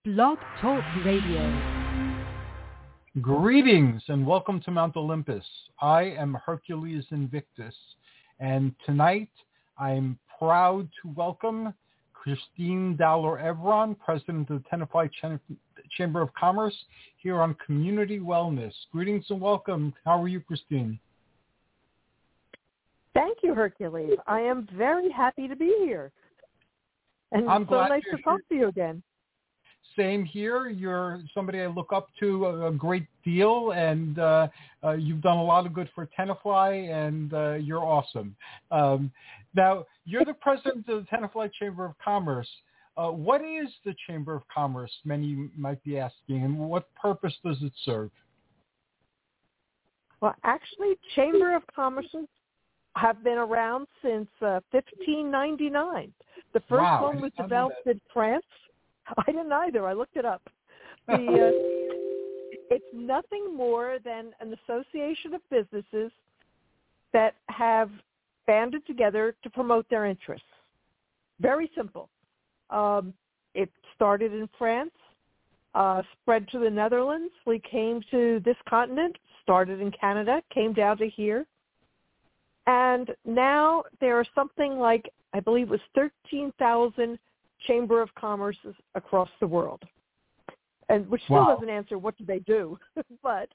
Blog Talk Radio. Greetings and welcome to Mount Olympus. I am Hercules Invictus, and tonight I'm proud to welcome Christine Dowler-Evron, President of the Tenafly Chamber of Commerce, here on Community Wellness. Greetings and welcome. How are you, Christine? Thank you, Hercules. I am very happy to be here. And I'm it's so glad nice to talk to you again. Same here. You're somebody I look up to a great deal, and you've done a lot of good for Tenafly, and you're awesome. Now, you're the president of the Tenafly Chamber of Commerce. What is the Chamber of Commerce, many might be asking, and what purpose does it serve? Well, actually, Chamber of Commerces have been around since 1599. The first one was developed in France. I didn't either. I looked it up. It's nothing more than an association of businesses that have banded together to promote their interests. Very simple. It started in France, spread to the Netherlands. We came to this continent, started in Canada, came down to here. And now there are something like, I believe it was 13,000 Chamber of Commerces across the world, and which still doesn't answer what do they do, but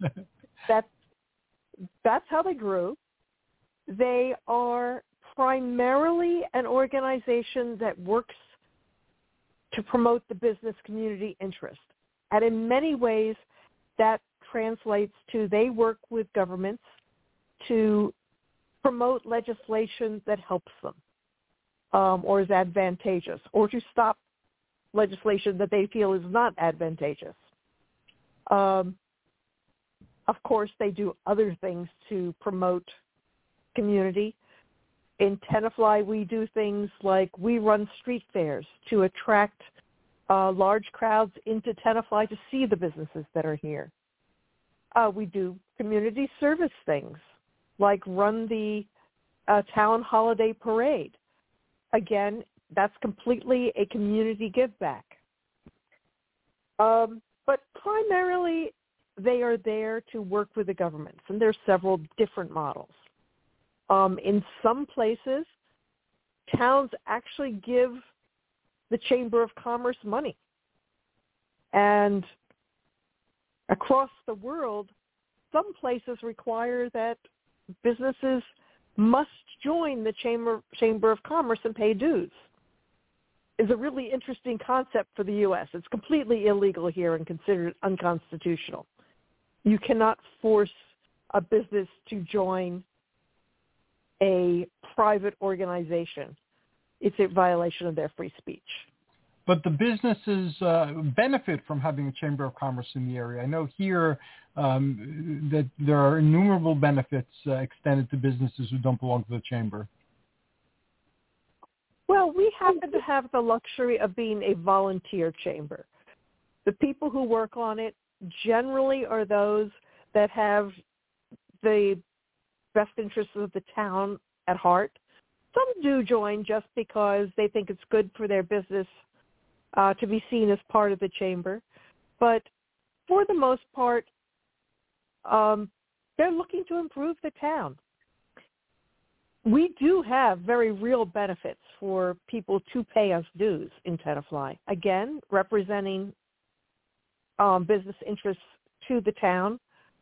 that's how they grew. They are primarily an organization that works to promote the business community interest, and in many ways that translates to they work with governments to promote legislation that helps them. Or is advantageous, or to stop legislation that they feel is not advantageous. Of course, they do other things to promote community. In Tenafly, we do things like we run street fairs to attract large crowds into Tenafly to see the businesses that are here. We do community service things, like run the town holiday parade. Again, that's completely a community give back. But primarily, they are there to work with the governments, and there's several different models. In some places, towns actually give the Chamber of Commerce money. And across the world, some places require that businesses must join the Chamber of Commerce and pay dues. Is a really interesting concept for the U.S. It's completely illegal here and considered unconstitutional. You cannot force a business to join a private organization. It's a violation of their free speech. But the businesses benefit from having a Chamber of Commerce in the area. I know here that there are innumerable benefits extended to businesses who don't belong to the Chamber. Well, we happen to have the luxury of being a volunteer chamber. The people who work on it generally are those that have the best interests of the town at heart. Some do join just because they think it's good for their business to be seen as part of the chamber. But for the most part, they're looking to improve the town. We do have very real benefits for people to pay us dues in Tenafly. Again, representing business interests to the town.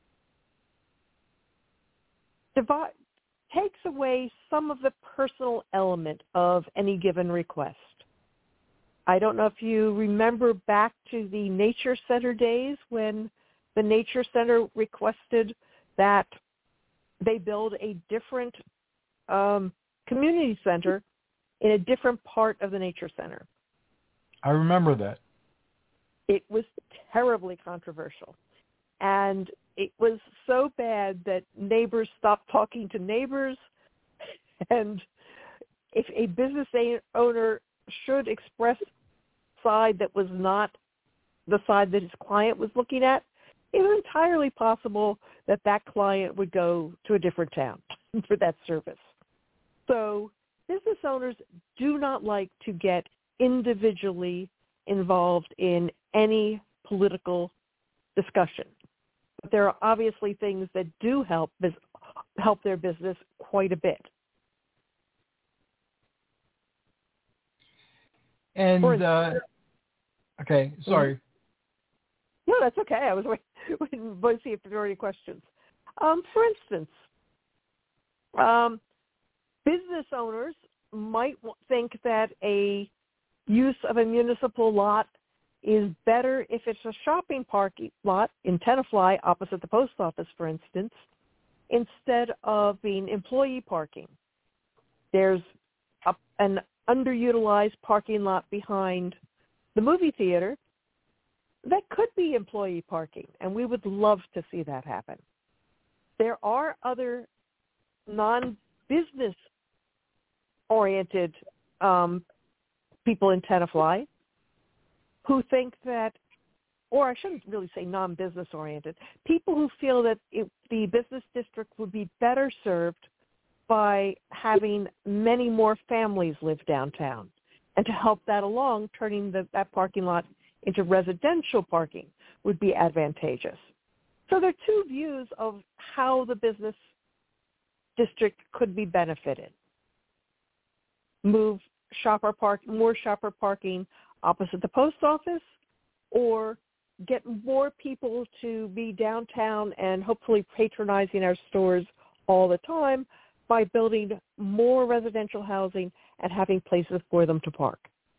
Takes away some of the personal element of any given request. I don't know if you remember back to the Nature Center days when the Nature Center requested that they build a different community center in a different part of the Nature Center. I remember that. It was terribly controversial. And it was so bad that neighbors stopped talking to neighbors. And if a business owner should express side that was not the side that his client was looking at, it was entirely possible that that client would go to a different town for that service. So business owners do not like to get individually involved in any political discussion. But there are obviously things that do help their business quite a bit. And okay, sorry. No, that's okay. I was waiting to see if there were any questions. For instance, business owners might think that a use of a municipal lot is better if it's a shopping parking lot in Tenafly opposite the post office, for instance, instead of being employee parking. There's an underutilized parking lot behind the movie theater that could be employee parking, and we would love to see that happen. There are other non-business oriented people in Tenafly who think that, or I shouldn't really say non-business oriented, people who feel that the business district would be better served by having many more families live downtown. And to help that along, turning that parking lot into residential parking would be advantageous. So there are two views of how the business district could be benefited. Move more shopper parking opposite the post office, or get more people to be downtown and hopefully patronizing our stores all the time by building more residential housing and having places for them to park.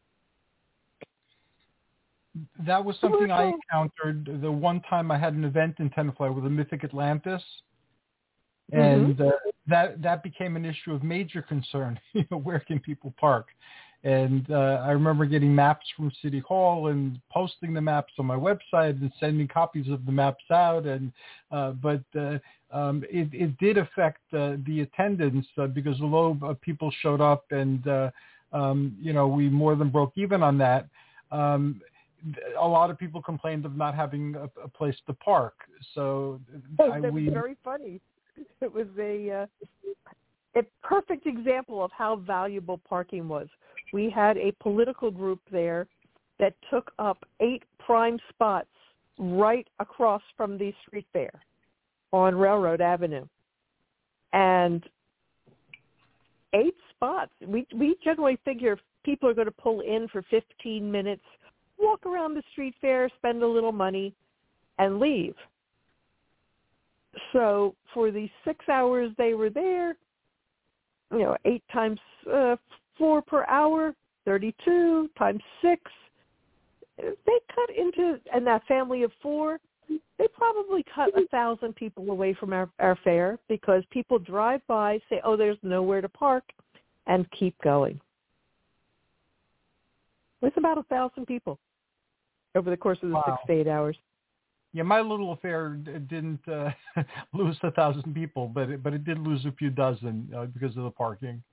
That was something I encountered the one time I had an event in Tenafly with the Mythic Atlantis. And that became an issue of major concern. Where can people park? And I remember getting maps from City Hall and posting the maps on my website and sending copies of the maps out. And but it did affect the attendance because although people showed up and we more than broke even on that. A lot of people complained of not having a place to park. So that was very funny. It was a perfect example of how valuable parking was. We had a political group there that took up 8 prime spots right across from the street fair on Railroad Avenue. And 8 spots. We generally figure if people are going to pull in for 15 minutes, walk around the street fair, spend a little money, and leave. So for the 6 hours they were there, 8 times 4 per hour, 32 times 6, they cut into, and that family of 4, they probably cut 1,000 people away from our fair because people drive by, say, oh, there's nowhere to park, and keep going. It's about 1,000 people over the course of the 6 to 8 hours. Yeah, my little affair didn't lose 1,000 people, but it did lose a few dozen because of the parking.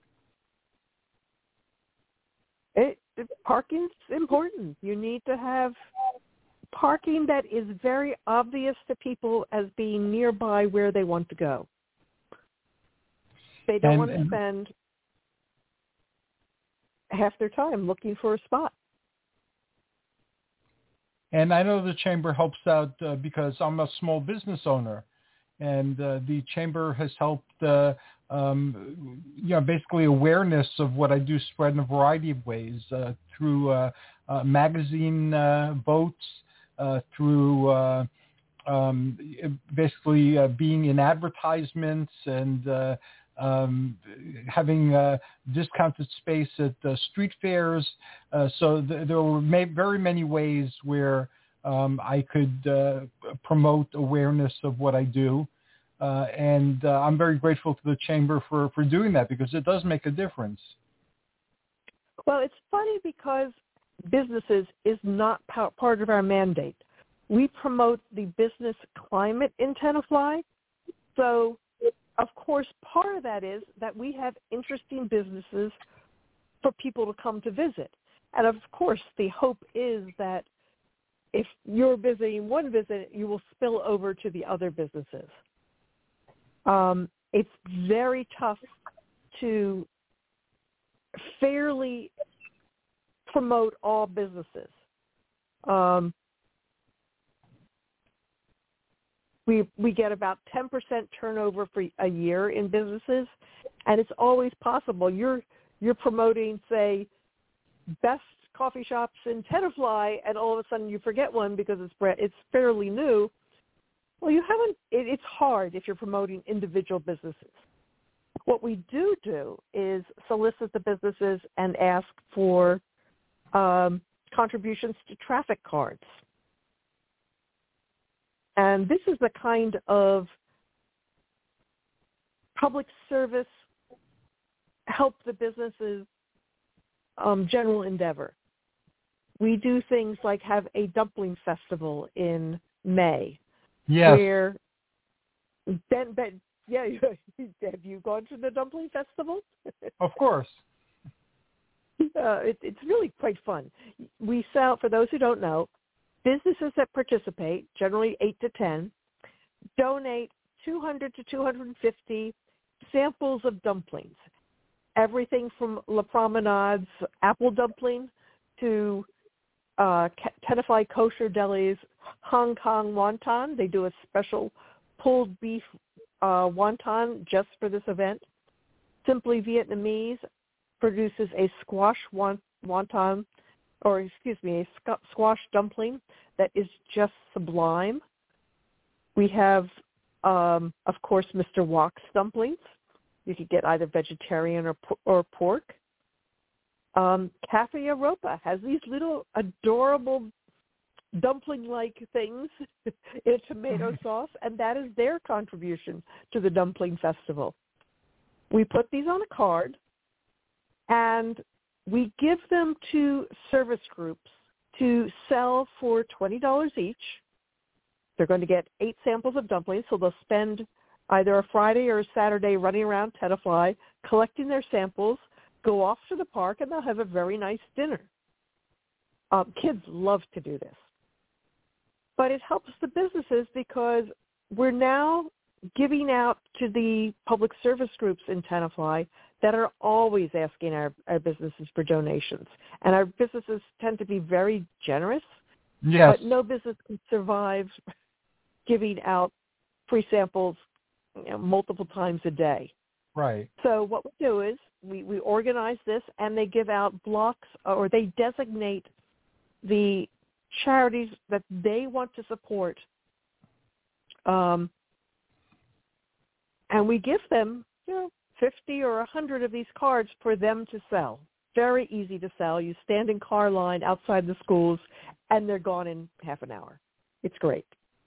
Parking's important. You need to have parking that is very obvious to people as being nearby where they want to go. They don't want to spend half their time looking for a spot. And I know the Chamber helps out because I'm a small business owner, and the Chamber has helped, basically awareness of what I do spread in a variety of ways through magazine votes, through basically being in advertisements and having discounted space at street fairs. So there were very many ways where I could promote awareness of what I do. And I'm very grateful to the Chamber for doing that because it does make a difference. Well, it's funny because businesses is not part of our mandate. We promote the business climate in Tenafly. So of course, part of that is that we have interesting businesses for people to come to visit. And of course, the hope is that if you're visiting one visit, you will spill over to the other businesses. It's very tough to fairly promote all businesses. We get about 10% turnover for a year in businesses, and it's always possible. You're promoting, say, best coffee shops in Tenafly, and all of a sudden you forget one because it's fairly new. Well, you haven't. It's hard if you're promoting individual businesses. What we do is solicit the businesses and ask for contributions to traffic cards. And this is the kind of public service, help the businesses general endeavor. We do things like have a dumpling festival in May. Yes. Where yeah, have you gone to the dumpling festival? Of course. It's really quite fun. We sell, for those who don't know, businesses that participate, generally 8 to 10, donate 200 to 250 samples of dumplings. Everything from La Promenade's apple dumpling to Tenafly Kosher Deli's Hong Kong wonton. They do a special pulled beef wonton just for this event. Simply Vietnamese produces a squash wonton, or excuse me, a squash dumpling that is just sublime. We have, of course, Mr. Wok's dumplings. You could get either vegetarian or pork. Cafe Europa has these little adorable dumpling-like things in a tomato sauce, and that is their contribution to the dumpling festival. We put these on a card, and we give them to service groups to sell for $20 each. They're going to get 8 samples of dumplings, so they'll spend either a Friday or a Saturday running around Tenafly, collecting their samples, go off to the park, and they'll have a very nice dinner. Kids love to do this. But it helps the businesses because we're now giving out to the public service groups in Tenafly that are always asking our businesses for donations. And our businesses tend to be very generous. Yes. But no business can survive giving out free samples multiple times a day. Right. So what we do is we organize this, and they give out blocks, or they designate the charities that they want to support. And we give them 50 or 100 of these cards for them to sell. Very easy to sell. You stand in car line outside the schools, and they're gone in half an hour. It's great.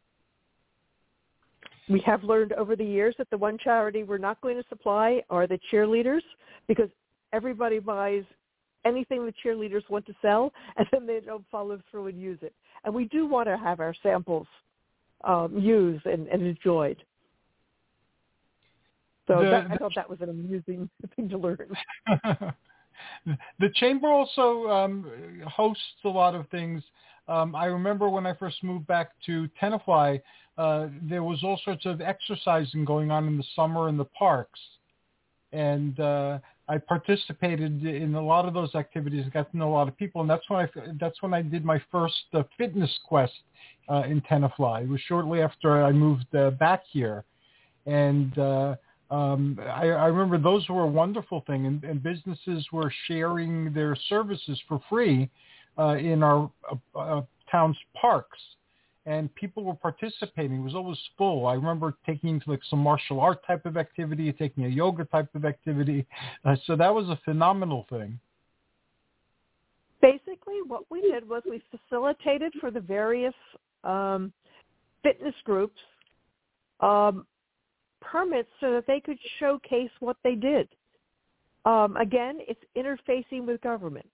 We have learned over the years that the one charity we're not going to supply are the cheerleaders, because everybody buys anything the cheerleaders want to sell, and then they don't follow through and use it. And we do want to have our samples used and enjoyed. So I thought that was an amusing thing to learn. The Chamber also hosts a lot of things. I remember when I first moved back to Tenafly, there was all sorts of exercising going on in the summer in the parks. And I participated in a lot of those activities, got to know a lot of people, and that's when I did my first fitness quest in Tenafly. It was shortly after I moved back here. And I remember those were a wonderful thing, and businesses were sharing their services for free in our town's parks, and people were participating. It was always full. I remember taking like some martial art type of activity, taking a yoga type of activity. So that was a phenomenal thing. Basically, what we did was we facilitated for the various fitness groups permits so that they could showcase what they did. Again, it's interfacing with government.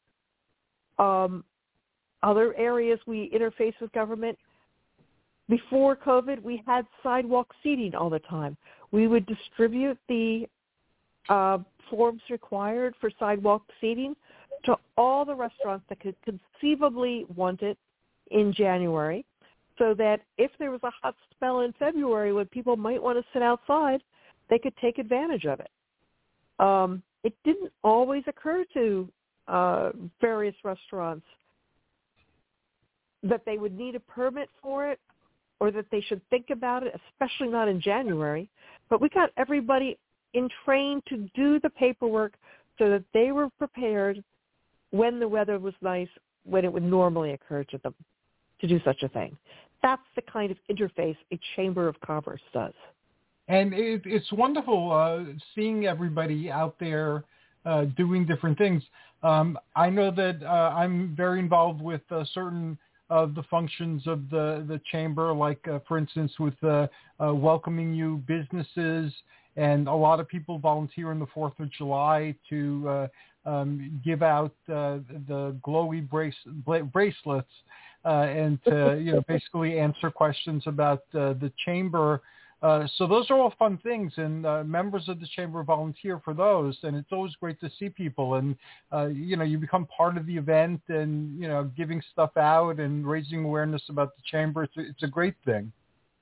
Other areas we interface with government. Before COVID, we had sidewalk seating all the time. We would distribute the forms required for sidewalk seating to all the restaurants that could conceivably want it in January, so that if there was a hot spell in February when people might want to sit outside, they could take advantage of it. It didn't always occur to various restaurants that they would need a permit for it or that they should think about it, especially not in January. But we got everybody trained to do the paperwork so that they were prepared when the weather was nice, when it would normally occur to them to do such a thing. That's the kind of interface a Chamber of Commerce does. And it's wonderful seeing everybody out there doing different things. I know that I'm very involved with certain of the functions of the chamber, like, for instance, with welcoming new businesses. And a lot of people volunteer on the 4th of July to give out the glowy bracelets and to, basically answer questions about the chamber. So those are all fun things, and members of the chamber volunteer for those, and it's always great to see people. And, you become part of the event and, giving stuff out and raising awareness about the chamber. It's a great thing.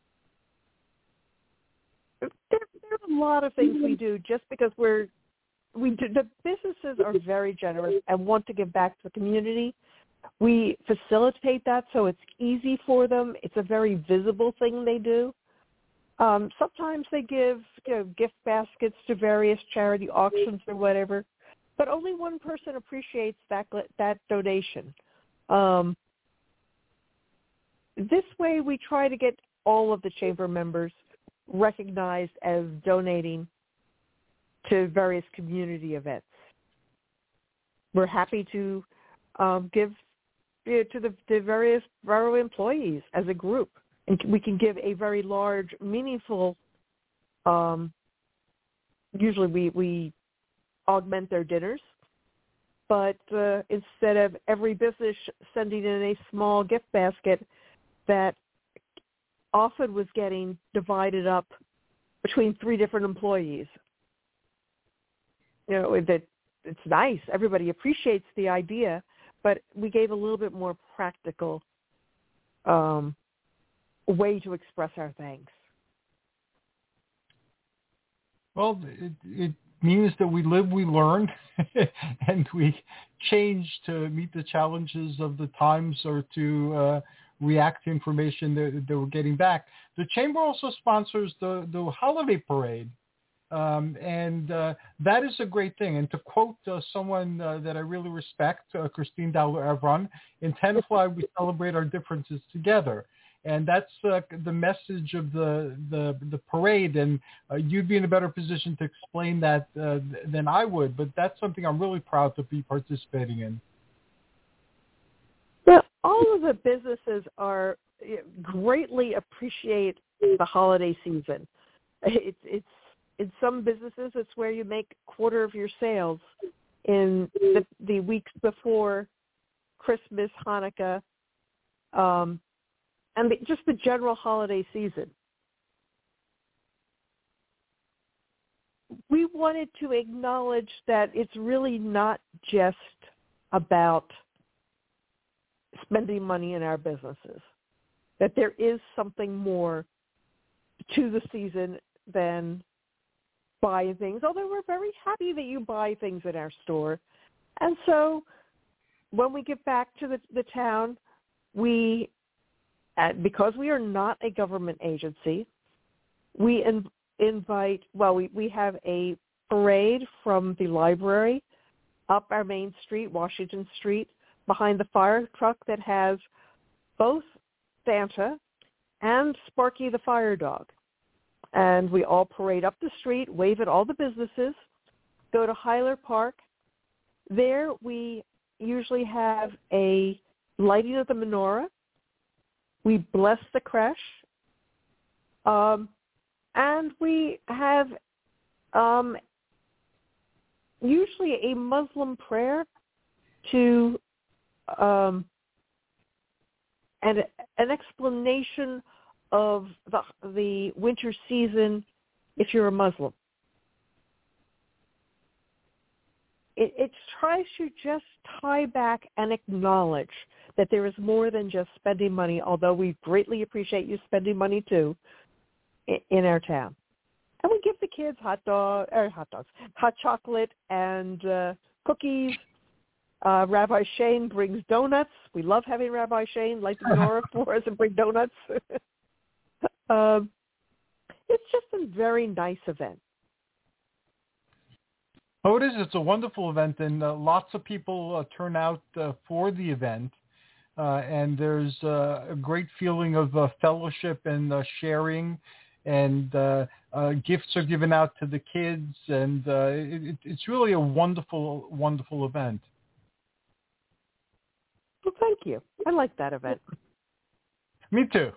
There's a lot of things we do just because the businesses are very generous and want to give back to the community. We facilitate that so it's easy for them. It's a very visible thing they do. Sometimes they give gift baskets to various charity auctions or whatever, but only one person appreciates that donation. This way we try to get all of the chamber members recognized as donating to various community events. We're happy to give to the various borough employees as a group. And we can give a very large, meaningful, usually we augment their dinners, but instead of every business sending in a small gift basket that often was getting divided up between 3 different employees. That it's nice. Everybody appreciates the idea, but we gave a little bit more practical way to express our thanks. Well, it means that we live, we learn, and we change to meet the challenges of the times or to react to information that we're getting back. The Chamber also sponsors the holiday parade, and that is a great thing. And to quote someone that I really respect, Christine Daller-Evron, in Tenafly, we celebrate our differences together. And that's the message of the parade. And you'd be in a better position to explain that than I would. But that's something I'm really proud to be participating in. Well, all of the businesses greatly appreciate the holiday season. It's in some businesses, it's where you make a quarter of your sales in the weeks before Christmas, Hanukkah, and just the general holiday season. We wanted to acknowledge that it's really not just about spending money in our businesses, that there is something more to the season than buying things, although we're very happy that you buy things in our store. And so when we get back to the town, because we are not a government agency, we invite, we have a parade from the library up our main street, Washington Street, behind the fire truck that has both Santa and Sparky the fire dog. And we all parade up the street, wave at all the businesses, go to Hyler Park. There we usually have a lighting of the menorah. We bless the creche, and we have usually a Muslim prayer to and an explanation of the winter season if you're a Muslim. It tries to just tie back and acknowledge that there is more than just spending money, although we greatly appreciate you spending money too in our town. And we give the kids hot chocolate and cookies, Rabbi Shane brings donuts. We love having Rabbi Shane light the menorah for us and bring donuts. It's just a very nice event. Oh, it is. It's a wonderful event, and lots of people turn out for the event. And there's a great feeling of fellowship and sharing, and gifts are given out to the kids, and it's really a wonderful, wonderful event. Well, thank you. I like that event. Me too.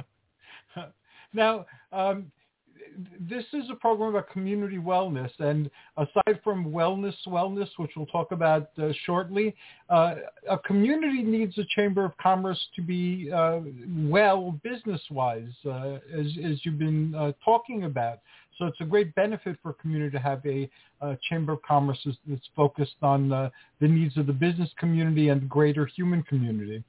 Now, this is a program about community wellness, and aside from wellness, which we'll talk about shortly, a community needs a Chamber of Commerce to be well business-wise, as you've been talking about. So it's a great benefit for a community to have a Chamber of Commerce that's focused on the needs of the business community and the greater human community.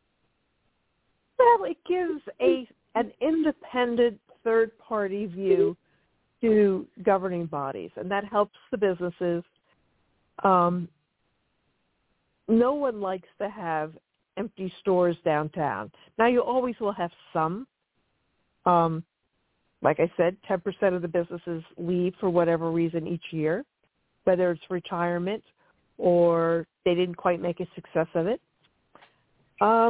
Well, it gives an independent third-party view to governing bodies, and that helps the businesses. No one likes to have empty stores downtown. Now, you always will have some. Like I said, 10% of the businesses leave for whatever reason each year, whether it's retirement or they didn't quite make a success of it. But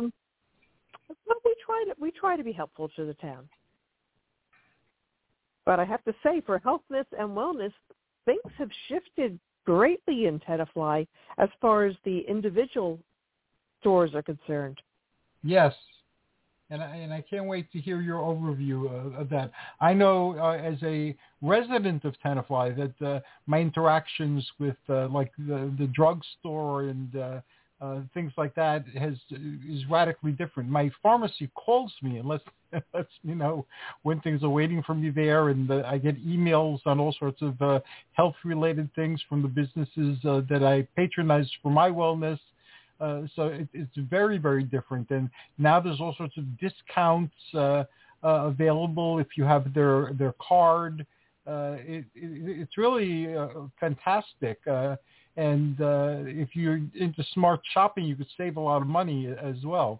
we try to be helpful to the town. But I have to say, for healthness and wellness, things have shifted greatly in Tenafly as far as the individual stores are concerned. Yes, and I can't wait to hear your overview of that. I know as a resident of Tenafly that my interactions with like the drugstore and things like that is radically different. My pharmacy calls me and lets me know when things are waiting for me there, and I get emails on all sorts of health-related things from the businesses that I patronize for my wellness. So it's very, very different. And now there's all sorts of discounts available if you have their card. It's really fantastic. And if you're into smart shopping, you could save a lot of money as well.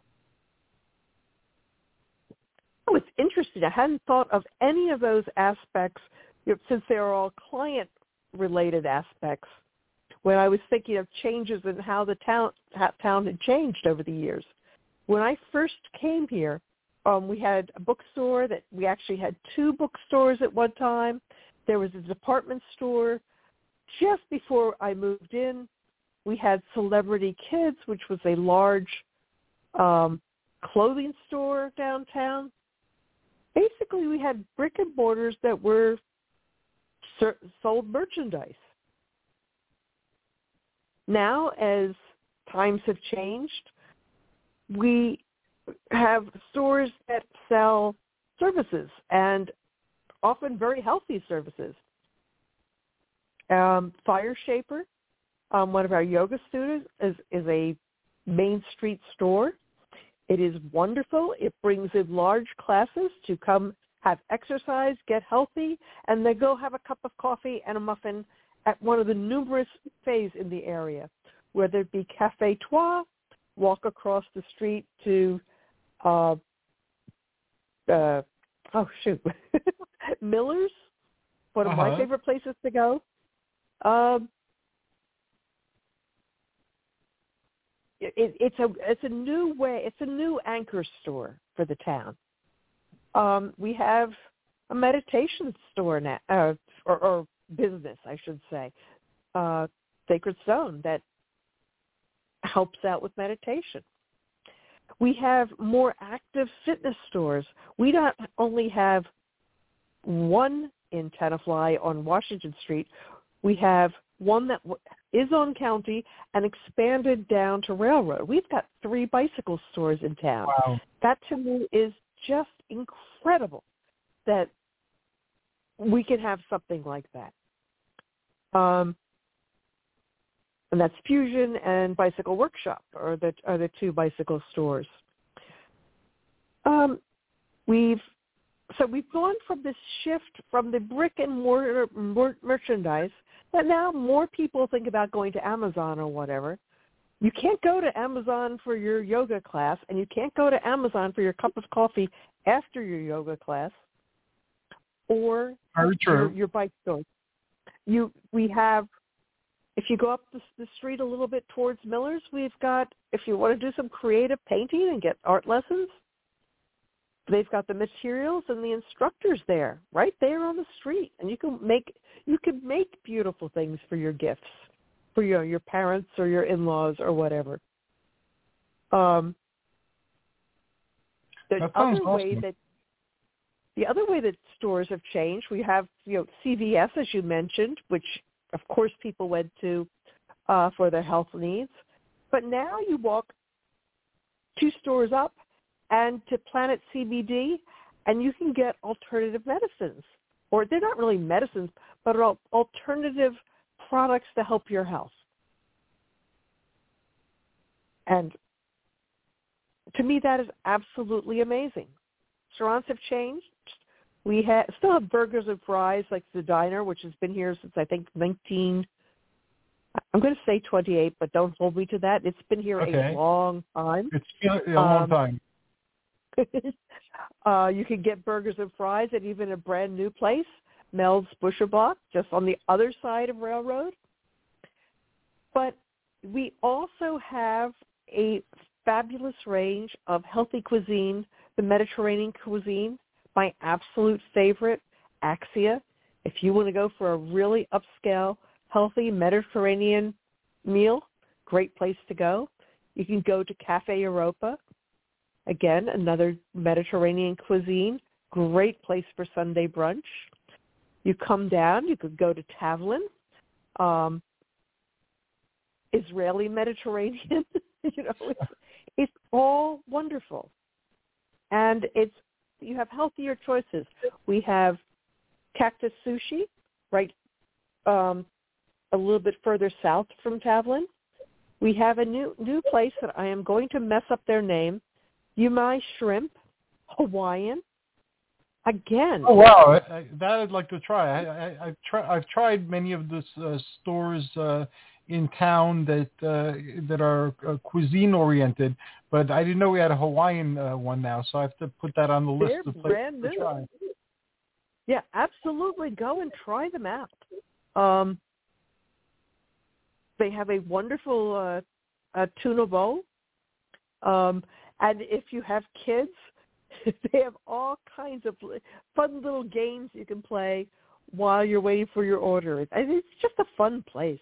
Oh, it's interesting. I hadn't thought of any of those aspects, since they are all client-related aspects, when I was thinking of changes in how the town had changed over the years. When I first came here, we had a bookstore that we actually had 2 bookstores at one time. There was a department store. Just before I moved in, we had Celebrity Kids, which was a large clothing store downtown. Basically, we had brick and mortars that were sold merchandise. Now, as times have changed, we have stores that sell services, and often very healthy services. Fire Shaper, one of our yoga students, is a Main Street store. It is wonderful. It brings in large classes to come have exercise, get healthy, and then go have a cup of coffee and a muffin at one of the numerous cafes in the area, whether it be Café Trois, walk across the street to, Miller's, one of my favorite places to go. It's a new way. It's a new anchor store for the town. We have a meditation store now, or business, I should say, Sacred Stone, that helps out with meditation. We have more active fitness stores. We not only have one in Tenafly on Washington Street. We have one that is on County and expanded down to Railroad. We've got 3 bicycle stores in town. Wow. That to me is just incredible that we can have something like that. And that's Fusion and Bicycle Workshop are the 2 bicycle stores. We've gone from this shift from the brick and mortar merchandise that now more people think about going to Amazon or whatever, You can't go to Amazon for your yoga class, and you can't go to Amazon for your cup of coffee after your yoga class or your bike store. We have, if you go up the street a little bit towards Miller's, we've got, if you want to do some creative painting and get art lessons, they've got the materials and the instructors there, right there on the street. And you can make beautiful things for your gifts, for your parents or your in-laws or whatever. The other way that stores have changed, we have CVS, as you mentioned, which of course people went to for their health needs. But now you walk 2 stores up and to Planet CBD, and you can get alternative medicines. Or they're not really medicines, but alternative products to help your health. And to me, that is absolutely amazing. Restaurants have changed. We still have burgers and fries like the Diner, which has been here since I think I'm going to say 28, but don't hold me to that. It's been here a long time. It's been a long time. You can get burgers and fries at even a brand new place, Mel's Butcher Block, just on the other side of Railroad. But we also have a fabulous range of healthy cuisine, the Mediterranean cuisine, my absolute favorite, Axia. If you want to go for a really upscale, healthy Mediterranean meal, great place to go. You can go to Cafe Europa. Again, another Mediterranean cuisine, great place for Sunday brunch. You come down, you could go to Tavlin, Israeli Mediterranean. It's all wonderful, and you have healthier choices. We have Cactus Sushi, right, a little bit further south from Tavlin. We have a new place that I am going to mess up their name. Yumai Shrimp, Hawaiian. Again. Oh wow, that I'd like to try. I've tried many of the stores in town that are cuisine oriented, but I didn't know we had a Hawaiian one now, so I have to put that on the list of places to try. Yeah, absolutely. Go and try them out. They have a wonderful tuna bowl. And if you have kids, they have all kinds of fun little games you can play while you're waiting for your order. It's just a fun place.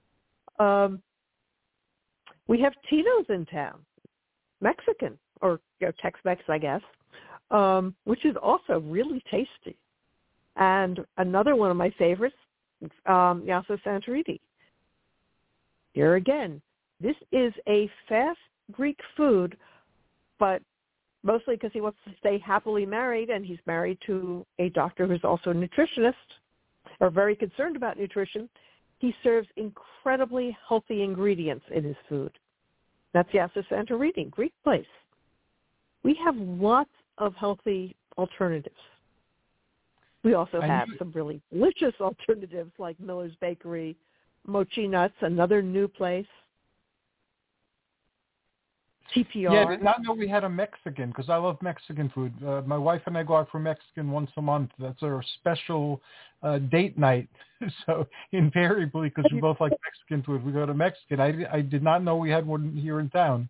We have Tino's in town, Mexican, or Tex-Mex, I guess, which is also really tasty. And another one of my favorites, Yasso Santorini. Here again, this is a fast Greek food, but mostly because he wants to stay happily married, and he's married to a doctor who's also a nutritionist, or very concerned about nutrition. He serves incredibly healthy ingredients in his food. That's Yasso Santorini, Greek place. We have lots of healthy alternatives. We also have some really delicious alternatives like Miller's Bakery, Mochi Nuts, another new place. TPR. Yeah, I did not know we had a Mexican because I love Mexican food. My wife and I go out for Mexican once a month. That's our special date night. So invariably, because we both like Mexican food, we go to Mexican. I did not know we had one here in town.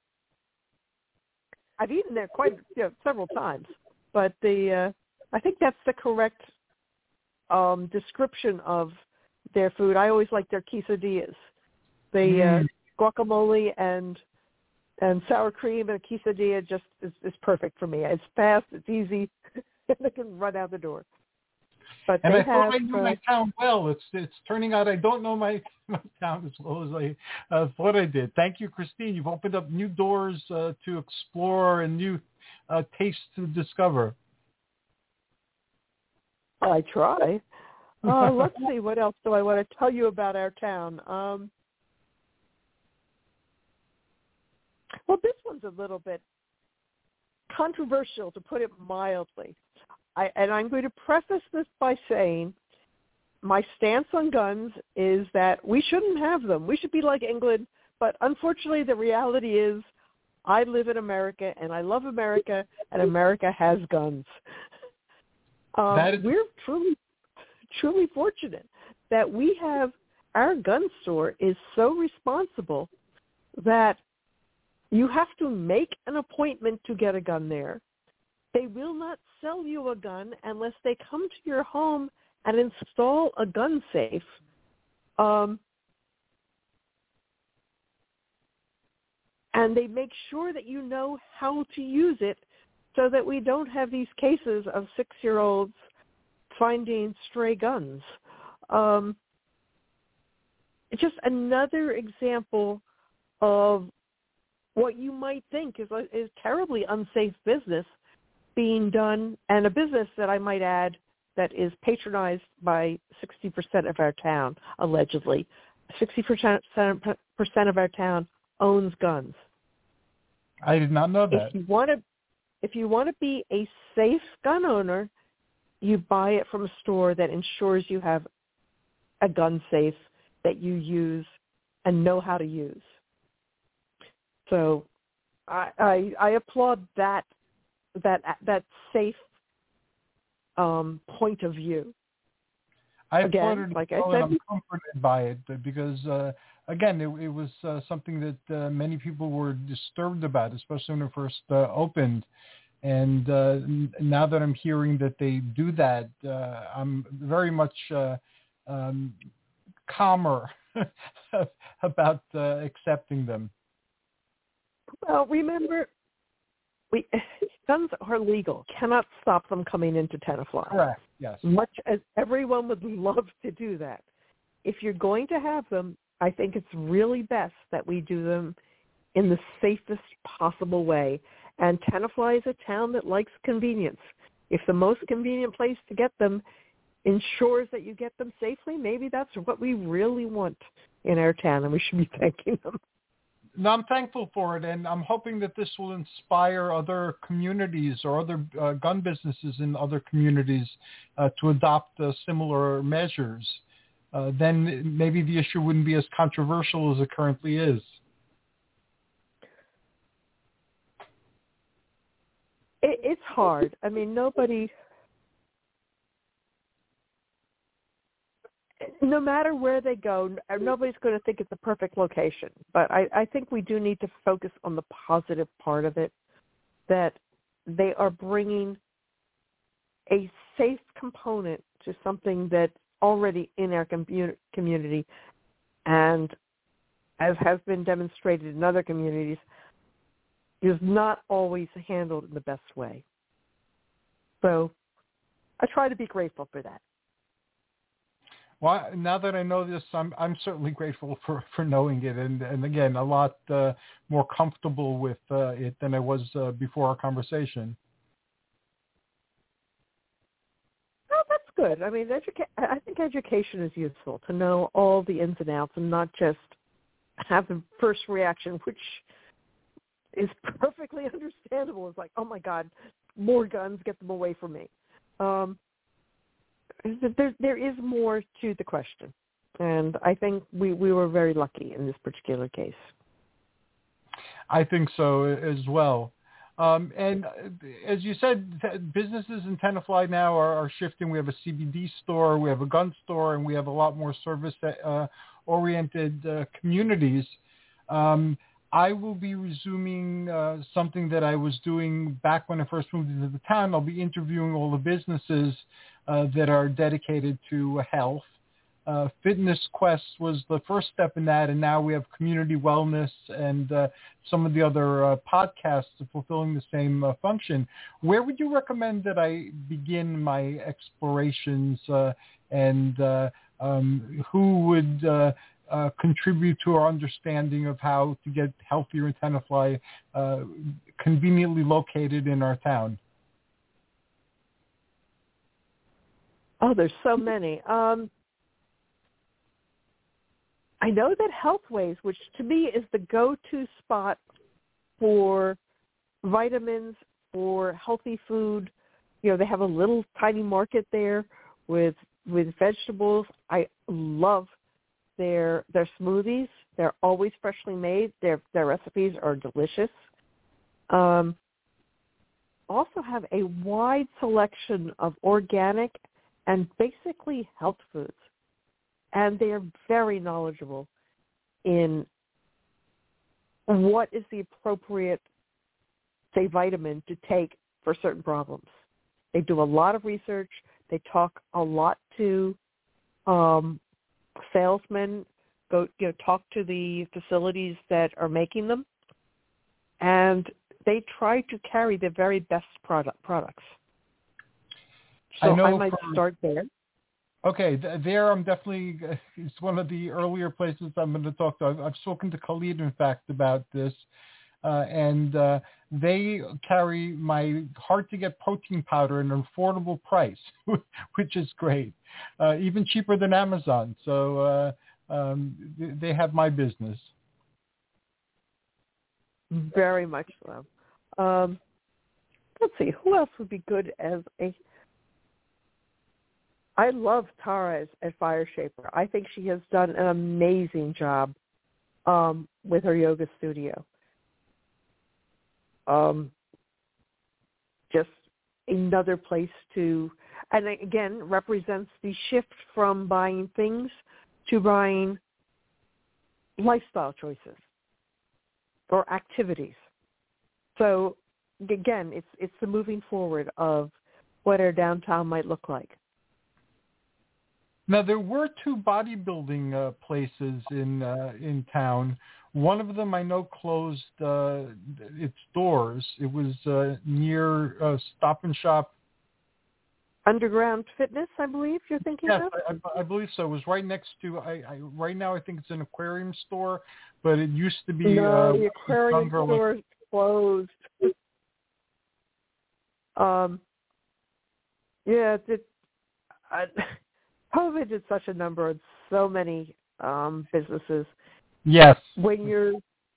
I've eaten there several times, but I think that's the correct description of their food. I always like their quesadillas. The guacamole and sour cream and a quesadilla just is perfect for me. It's fast, it's easy, and I can run out the door. But and I thought I knew my town well. It's turning out I don't know my town as well as I thought I did. Thank you, Christine. You've opened up new doors to explore and new tastes to discover. I try. Let's see, what else do I want to tell you about our town? Well, this one's a little bit controversial, to put it mildly. I'm going to preface this by saying my stance on guns is that we shouldn't have them. We should be like England, But unfortunately, the reality is I live in America, and I love America, and America has guns. We're truly fortunate that we have our gun store is so responsible that you have to make an appointment to get a gun there. They will not sell you a gun unless they come to your home and install a gun safe. And they make sure that you know how to use it so that we don't have these cases of 6-year-olds finding stray guns. It's just another example of what you might think is terribly unsafe business being done, and a business that I might add that is patronized by 60% of our town, allegedly. 60% of our town owns guns. I did not know that. If you want to be a safe gun owner, you buy it from a store that ensures you have a gun safe that you use and know how to use. So I applaud that safe point of view. I'm comforted by it because, again, it was something that many people were disturbed about, especially when it first opened. And now that I'm hearing that they do that, I'm very much calmer about accepting them. Well, remember, guns are legal. Cannot stop them coming into Tenafly. Correct, yes. Much as everyone would love to do that. If you're going to have them, I think it's really best that we do them in the safest possible way. And Tenafly is a town that likes convenience. If the most convenient place to get them ensures that you get them safely, maybe that's what we really want in our town, and we should be thanking them. No, I'm thankful for it, and I'm hoping that this will inspire other communities or other gun businesses in other communities to adopt similar measures. Then maybe the issue wouldn't be as controversial as it currently is. It's hard. I mean, no matter where they go, nobody's going to think it's a perfect location. But I think we do need to focus on the positive part of it, that they are bringing a safe component to something that's already in our community, and as has been demonstrated in other communities, is not always handled in the best way. So I try to be grateful for that. Well, now that I know this, I'm certainly grateful for knowing it, and again, a lot more comfortable with it than I was before our conversation. Well, that's good. I mean, I think education is useful to know all the ins and outs and not just have the first reaction, which is perfectly understandable. It's like, oh my God, more guns, get them away from me. There is more to the question, and I think we were very lucky in this particular case. I think so as well. And as you said, businesses in Tenafly now are shifting. We have a CBD store, we have a gun store, and we have a lot more service-oriented communities. I will be resuming something that I was doing back when I first moved into the town. I'll be interviewing all the businesses that are dedicated to health. Fitness Quest was the first step in that, and now we have community wellness and some of the other podcasts fulfilling the same function. Where would you recommend that I begin my explorations, and who would contribute to our understanding of how to get healthier in Tenafly, conveniently located in our town? Oh, there's so many. I know that Healthways, which to me is the go-to spot for vitamins, for healthy food, they have a little tiny market there with vegetables. I love their smoothies. They're always freshly made. Their recipes are delicious. Also have a wide selection of organic and basically health foods. And they are very knowledgeable in what is the appropriate, say, vitamin to take for certain problems. They do a lot of research. They talk a lot to salesmen, talk to the facilities that are making them, and they try to carry the very best products. So I might start there. Okay, there I'm definitely, it's one of the earlier places I'm going to talk to. I've spoken to Khalid, in fact, about this, and they carry my hard-to-get protein powder at an affordable price, which is great, even cheaper than Amazon. So they have my business. Very much so. Let's see, who else would be good as a... I love Tara at Fire Shaper. I think she has done an amazing job with her yoga studio. Just another place to, and again, represents the shift from buying things to buying lifestyle choices or activities. So again, it's the moving forward of what our downtown might look like. Now, there were two bodybuilding places in town. One of them I know closed its doors. It was near Stop and Shop. Underground Fitness, I believe you're thinking of? Yes, I believe so. It was right next to, right now I think it's an aquarium store, but it used to be... No, the aquarium store is closed. COVID did such a number on so many businesses. Yes. When you're,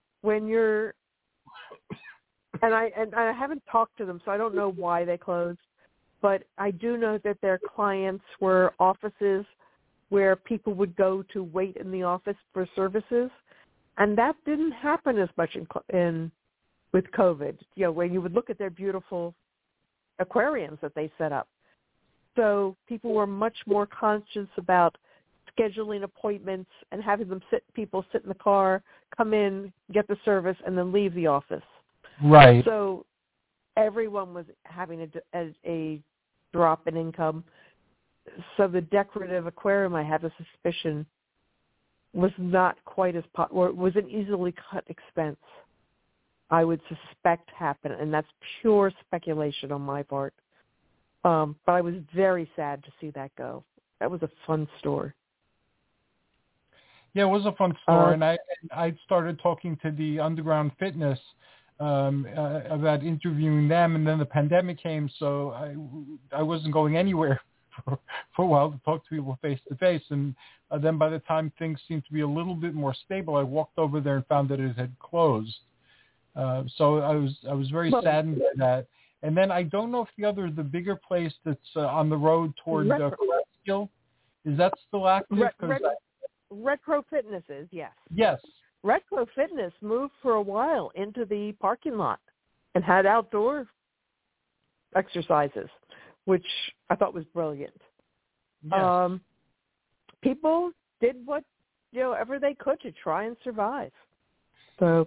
and I haven't talked to them, so I don't know why they closed, but I do know that their clients were offices where people would go to wait in the office for services, and that didn't happen as much with COVID. You know, when you would look at their beautiful aquariums that they set up. So people were much more conscious about scheduling appointments and having people sit in the car, come in, get the service, and then leave the office. Right. So everyone was having a drop in income. So the decorative aquarium, I have a suspicion, was not quite as or was an easily cut expense. I would suspect happened, and that's pure speculation on my part. But I was very sad to see that go. That was a fun store. Yeah, it was a fun store, and I started talking to the Underground Fitness about interviewing them, and then the pandemic came, so I wasn't going anywhere for a while to talk to people face to face, and then by the time things seemed to be a little bit more stable, I walked over there and found that it had closed. So I was very saddened by that. And then I don't know if the bigger place that's on the road toward Catskill, is that still active? Retro Fitness is, yes. Yes. Retro Fitness moved for a while into the parking lot and had outdoor exercises, which I thought was brilliant. Yes. People did whatever they could to try and survive. So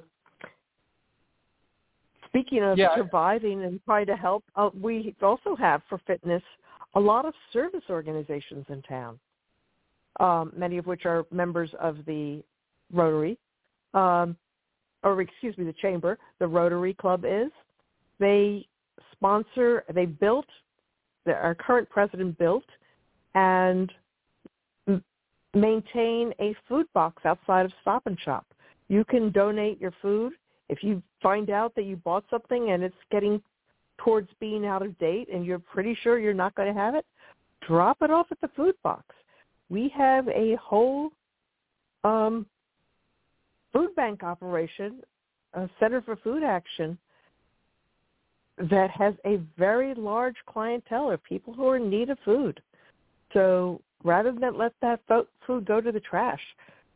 speaking of surviving and trying to help, we also have for fitness a lot of service organizations in town, many of which are members of the Rotary, the Chamber. The Rotary Club is. They sponsor, our current president built and maintain a food box outside of Stop and Shop. You can donate your food. If you find out that you bought something and it's getting towards being out of date and you're pretty sure you're not going to have it, drop it off at the food box. We have a whole food bank operation, a Center for Food Action, that has a very large clientele of people who are in need of food. So rather than let that food go to the trash,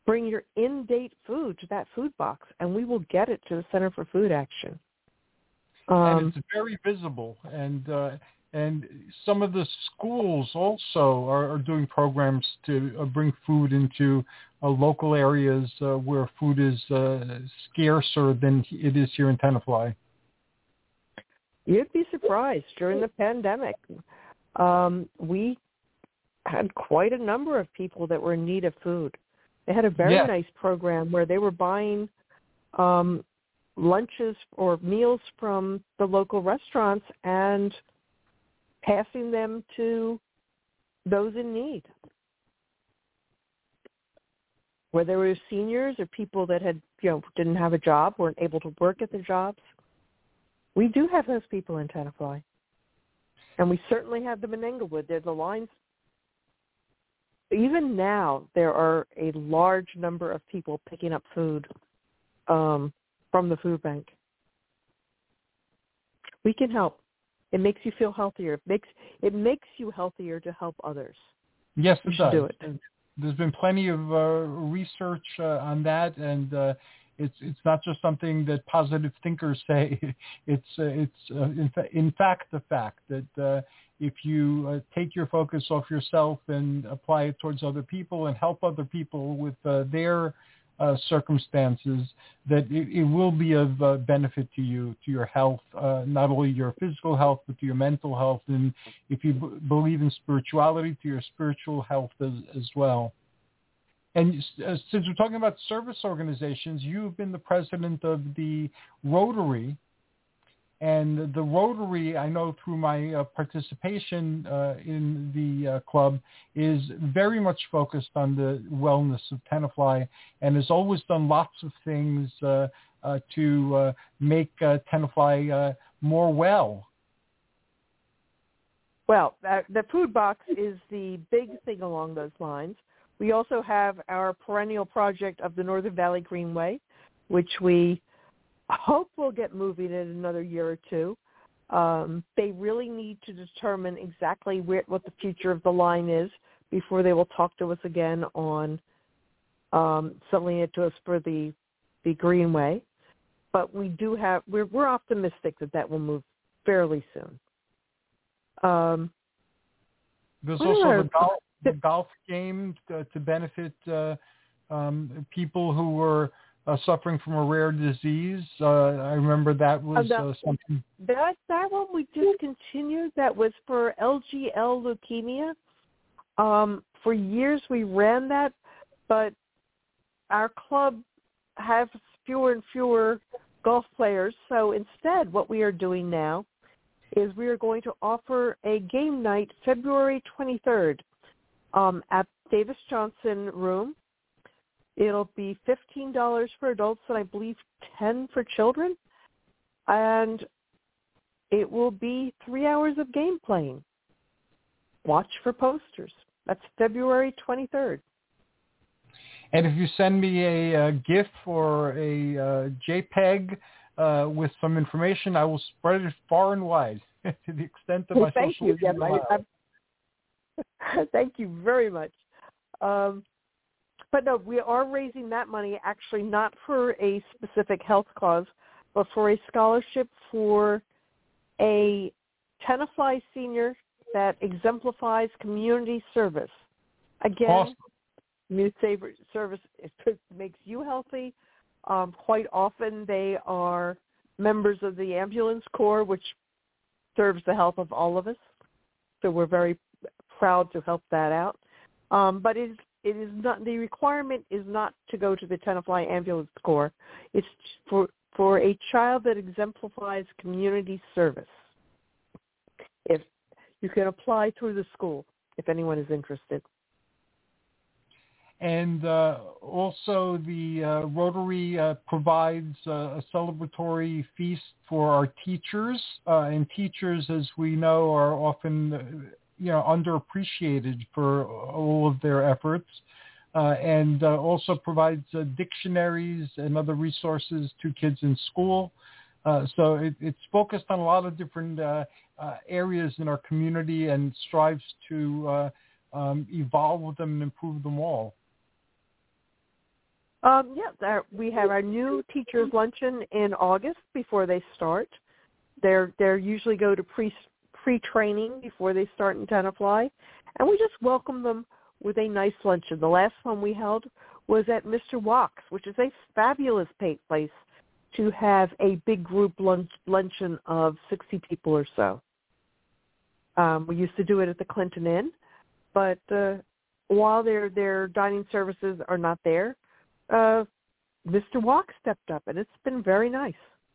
Bring your in-date food to that food box, and we will get it to the Center for Food Action. And it's very visible, and some of the schools also are doing programs to bring food into local areas where food is scarcer than it is here in Tenafly. You'd be surprised. During the pandemic, we had quite a number of people that were in need of food. They had a very nice program where they were buying lunches or meals from the local restaurants and passing them to those in need. Whether it was seniors or people that had, didn't have a job, weren't able to work at their jobs. We do have those people in Tenafly. And we certainly have them in Englewood. There's the lines. Even now, there are a large number of people picking up food from the food bank. We can help. It makes you feel healthier. It makes you healthier to help others. Yes, it does. Do it. There's been plenty of research on that, and it's not just something that positive thinkers say. It's in fact the fact that if you take your focus off yourself and apply it towards other people and help other people with their circumstances, that it will be of benefit to you, to your health, not only your physical health, but to your mental health. And if you believe in spirituality, to your spiritual health as well. And since we're talking about service organizations, you've been the president of the Rotary. And the Rotary, I know through my participation in the club, is very much focused on the wellness of Tenafly and has always done lots of things to make Tenafly more well. Well, the food box is the big thing along those lines. We also have our perennial project of the Northern Valley Greenway, which we hope will get moving in another year or two. They really need to determine exactly what the future of the line is before they will talk to us again on selling it to us for the Greenway. But we're optimistic that will move fairly soon. There's also the golf game to benefit people who were suffering from a rare disease. I remember that was something. That one we discontinued. That was for LGL leukemia. For years we ran that, but our club has fewer and fewer golf players. So instead, what we are doing now is we are going to offer a game night February 23rd at Davis Johnson Room. It'll be $15 for adults and I believe $10 for children. And it will be 3 hours of game playing. Watch for posters. That's February 23rd. And if you send me a GIF or a JPEG with some information, I will spread it far and wide to the extent of my social media. Thank you very much. But no, we are raising that money actually not for a specific health cause, but for a scholarship for a Tenafly senior that exemplifies community service. Again, awesome. Community service makes you healthy. Quite often they are members of the ambulance corps, which serves the health of all of us. So we're very proud to help that out. But it is not, the requirement is not to go to the Tenafly Ambulance Corps. It's for a child that exemplifies community service. If you can apply through the school, if anyone is interested. And also the Rotary provides a celebratory feast for our teachers. And teachers, as we know, are often underappreciated for all of their efforts, and also provides dictionaries and other resources to kids in school. So it's focused on a lot of different areas in our community and strives to evolve them and improve them all. We have our new teachers luncheon in August before they start. They're usually go to pre-training before they start in Tenafly, and we just welcome them with a nice luncheon. The last one we held was at Mr. Wok's, which is a fabulous place to have a big group luncheon of 60 people or so. We used to do it at the Clinton Inn, but while their dining services are not there, Mr. Wok stepped up, and it's been very nice.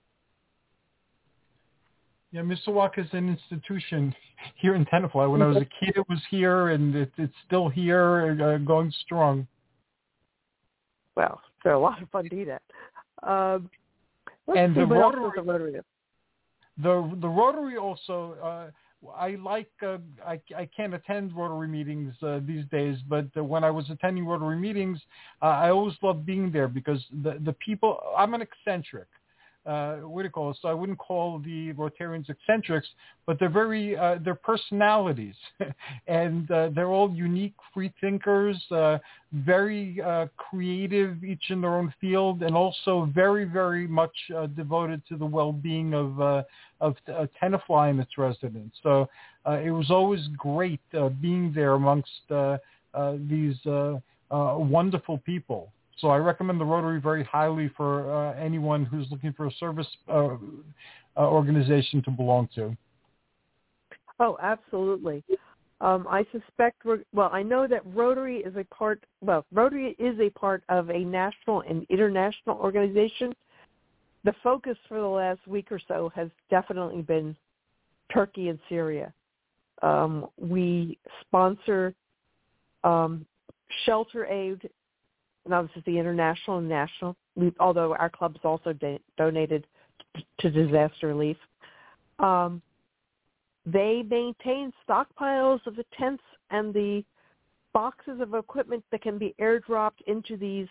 Yeah, Mr. Wok is an institution here in Tenafly. When I was a kid, it was here, and it's still here, going strong. Well, they're a lot of fun to eat at. And the Rotary. The Rotary also. I like. I can't attend Rotary meetings these days, but when I was attending Rotary meetings, I always loved being there because the people. I'm an eccentric. What do you call it? So I wouldn't call the Rotarians eccentrics, but they're very they're personalities, and they're all unique free thinkers, very creative, each in their own field, and also very, very much devoted to the well-being of Tenafly and its residents. So it was always great being there amongst these wonderful people. So I recommend the Rotary very highly for anyone who's looking for a service organization to belong to. Oh, absolutely. I suspect, I know that Rotary is a part of a national and international organization. The focus for the last week or so has definitely been Turkey and Syria. We sponsor shelter aid. Now, this is the international and national, although our club's also donated to disaster relief. They maintain stockpiles of the tents and the boxes of equipment that can be airdropped into these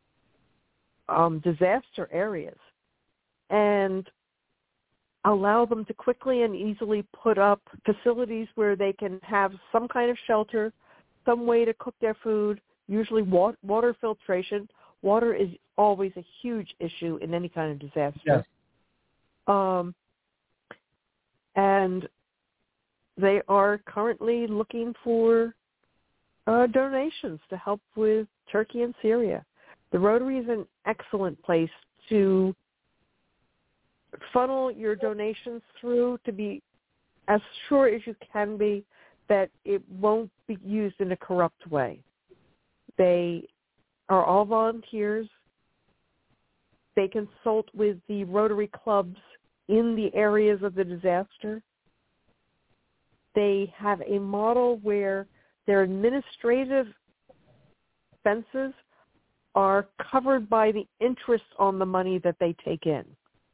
disaster areas and allow them to quickly and easily put up facilities where they can have some kind of shelter, some way to cook their food, usually water filtration. Water is always a huge issue in any kind of disaster. Yes. And they are currently looking for donations to help with Turkey and Syria. The Rotary is an excellent place to funnel your donations through to be as sure as you can be that it won't be used in a corrupt way. They are all volunteers. They consult with the Rotary clubs in the areas of the disaster. They have a model where their administrative expenses are covered by the interest on the money that they take in.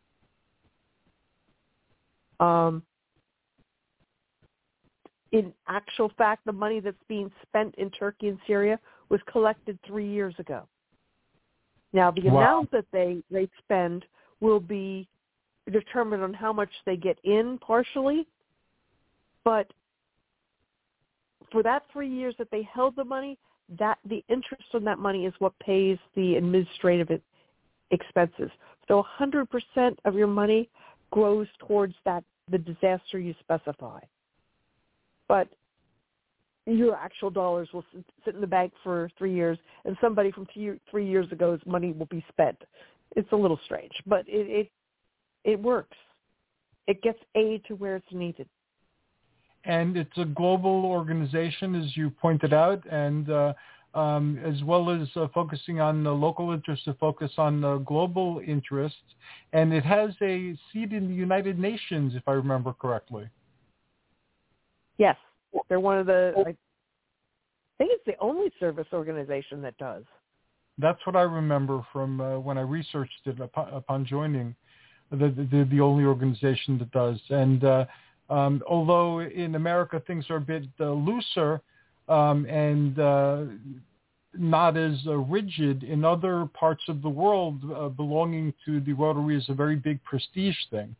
In actual fact, the money that's being spent in Turkey and Syria was collected 3 years ago. Now, the amount that they spend will be determined on how much they get in partially, but for that 3 years that they held the money, that the interest on that money is what pays the administrative expenses. So 100% of your money goes towards the disaster you specify. But your actual dollars will sit in the bank for 3 years, and somebody from 3 years ago's money will be spent. It's a little strange, but it works. It gets aid to where it's needed. And it's a global organization, as you pointed out, and as well as focusing on the local interests, to focus on global interests. And it has a seat in the United Nations, if I remember correctly. Yes, they're one of the, I think it's the only service organization that does. That's what I remember from when I researched it upon joining, the only organization that does. And although in America things are a bit looser and not as rigid, in other parts of the world, belonging to the Rotary is a very big prestige thing.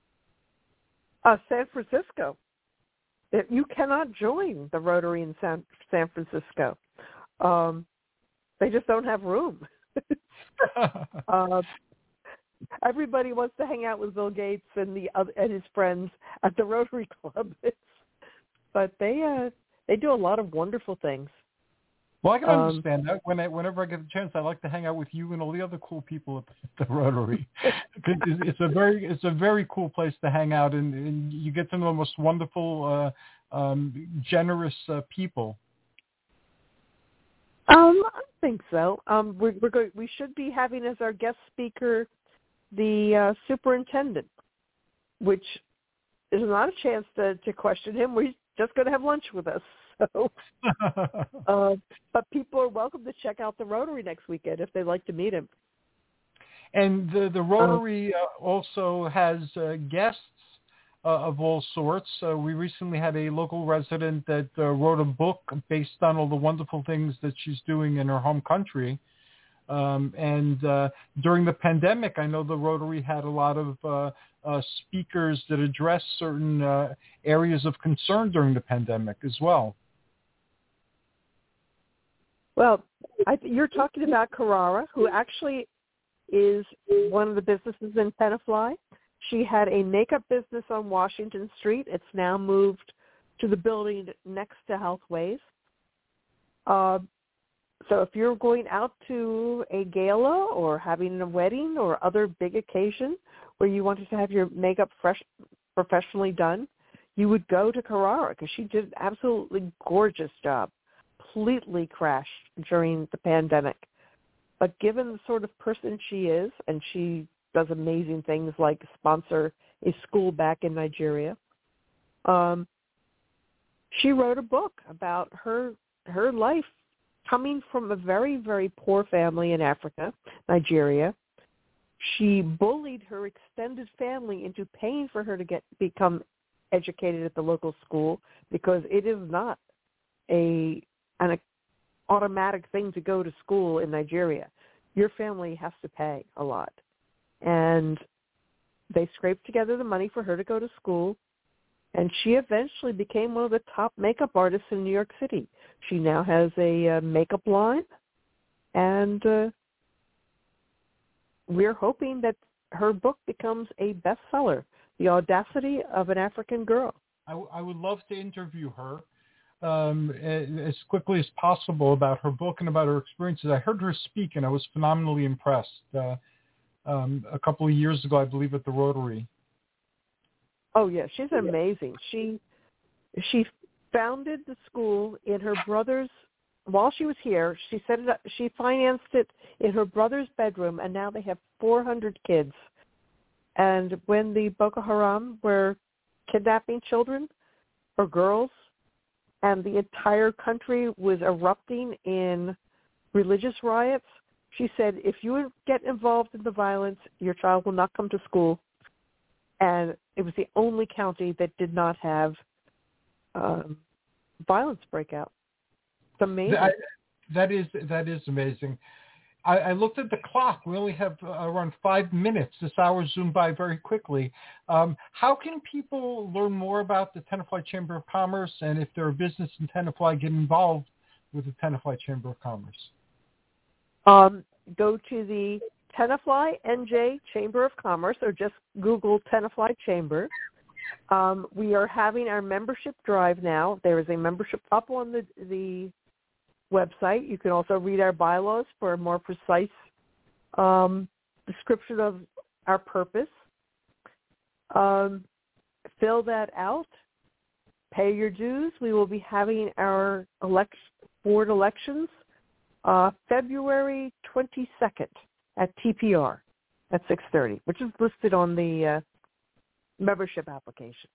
San Francisco. You cannot join the Rotary in San Francisco. They just don't have room. Everybody wants to hang out with Bill Gates and his friends at the Rotary Club, but they do a lot of wonderful things. Well, I can understand that. Whenever I get the chance, I like to hang out with you and all the other cool people at the Rotary. It's a very cool place to hang out, and you get to know the most wonderful, generous people. I think so. We should be having as our guest speaker the superintendent, which is not a chance to question him. We're just going to have lunch with us. So, but people are welcome to check out the Rotary next weekend if they'd like to meet him. And the Rotary also has guests of all sorts. We recently had a local resident that wrote a book based on all the wonderful things that she's doing in her home country. And during the pandemic, I know the Rotary had a lot of speakers that addressed certain areas of concern during the pandemic as well. Well, you're talking about Carrara, who actually is one of the businesses in Tenafly. She had a makeup business on Washington Street. It's now moved to the building next to Healthways. So if you're going out to a gala or having a wedding or other big occasion where you wanted to have your makeup professionally done, you would go to Carrara because she did an absolutely gorgeous job. Completely crashed during the pandemic. But given the sort of person she is, and she does amazing things like sponsor a school back in Nigeria, she wrote a book about her life coming from a very, very poor family in Africa, Nigeria. She bullied her extended family into paying for her to become educated at the local school because it is not an automatic thing to go to school in Nigeria. Your family has to pay a lot. And they scraped together the money for her to go to school, and she eventually became one of the top makeup artists in New York City. She now has a makeup line, and we're hoping that her book becomes a bestseller, The Audacity of an African Girl. I would love to interview her as quickly as possible about her book and about her experiences. I heard her speak, and I was phenomenally impressed a couple of years ago, I believe, at the Rotary. Oh, yeah, she's amazing. She founded the school in her brother's, while she was here, she set it up, she financed it in her brother's bedroom, and now they have 400 kids. And when the Boko Haram were kidnapping children or girls, and the entire country was erupting in religious riots, she said, if you get involved in the violence, your child will not come to school. And it was the only county that did not have violence break out. It's amazing. That is amazing. I looked at the clock. We only have around 5 minutes. This hour zoomed by very quickly. How can people learn more about the Tenafly Chamber of Commerce, and if they're a business in Tenafly, get involved with the Tenafly Chamber of Commerce? Go to the Tenafly NJ Chamber of Commerce, or just Google Tenafly Chamber. We are having our membership drive now. There is a membership up on the website. You can also read our bylaws for a more precise description of our purpose. Fill that out. Pay your dues. We will be having our board elections February 22nd at TPR at 6:30, which is listed on the membership application.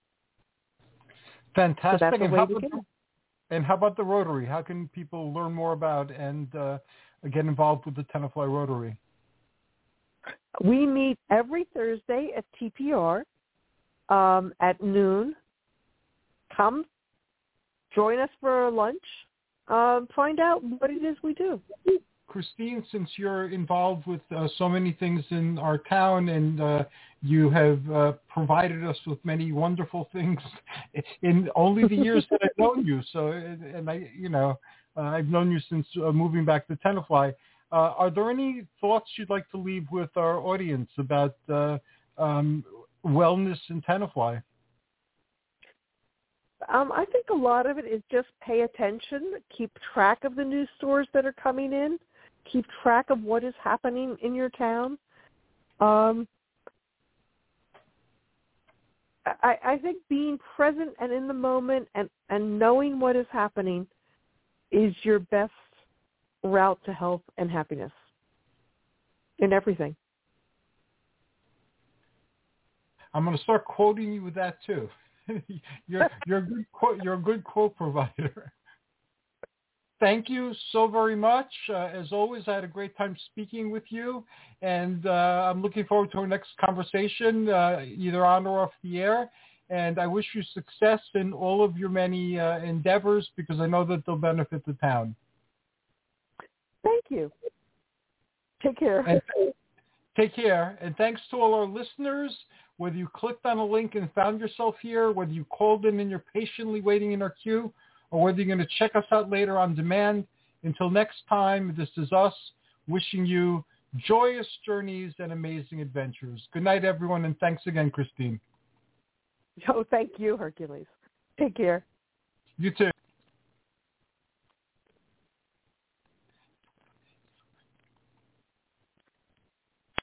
Fantastic. So and how about the Rotary? How can people learn more about and get involved with the Tenafly Rotary? We meet every Thursday at TPR at noon. Come, join us for lunch. Find out what it is we do. Christine, since you're involved with so many things in our town, and you have provided us with many wonderful things in only the years that I've known you. So, and I've known you since moving back to Tenafly. Are there any thoughts you'd like to leave with our audience about wellness in Tenafly? I think a lot of it is just pay attention, keep track of the new stores that are coming in, keep track of what is happening in your town. I think being present and in the moment and knowing what is happening is your best route to health and happiness in everything. I'm going to start quoting you with that too. You're a good quote provider. Thank you so very much. As always, I had a great time speaking with you, and I'm looking forward to our next conversation, either on or off the air. And I wish you success in all of your many endeavors, because I know that they'll benefit the town. Thank you. Take care. Take care. And thanks to all our listeners, whether you clicked on a link and found yourself here, whether you called in and you're patiently waiting in our queue, or whether you're going to check us out later on demand. Until next time, this is us wishing you joyous journeys and amazing adventures. Good night, everyone, and thanks again, Christine. Oh, thank you, Hercules. Take care. You too.